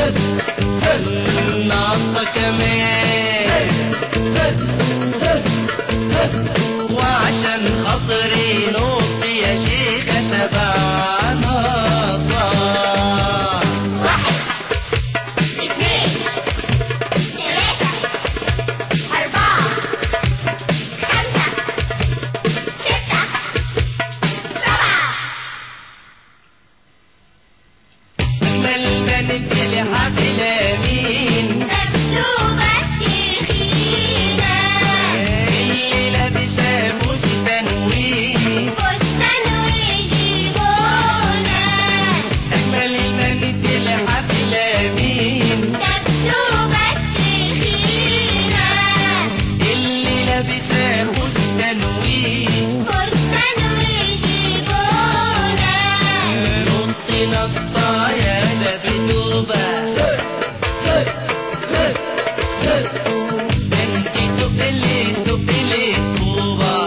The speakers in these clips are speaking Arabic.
ناقة كمان، وعشان خاطري نص يا شيخة 7 ناقات. 1 2 3 4 5 6 7. أجمل بنت لحفلة مين؟ مكتوبة تخينة، اللي لابسة فستان فستان وجيبونة. أجمل بنت لحفلة مين؟ مكتوبة تخينة، اللي لابسة فستان فستان وجيبونة. نط نطة يا دبدوبة، انتي تقلي طوبة،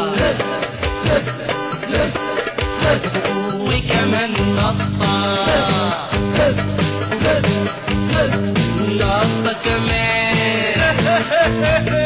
وكمان نطة نطة كمان.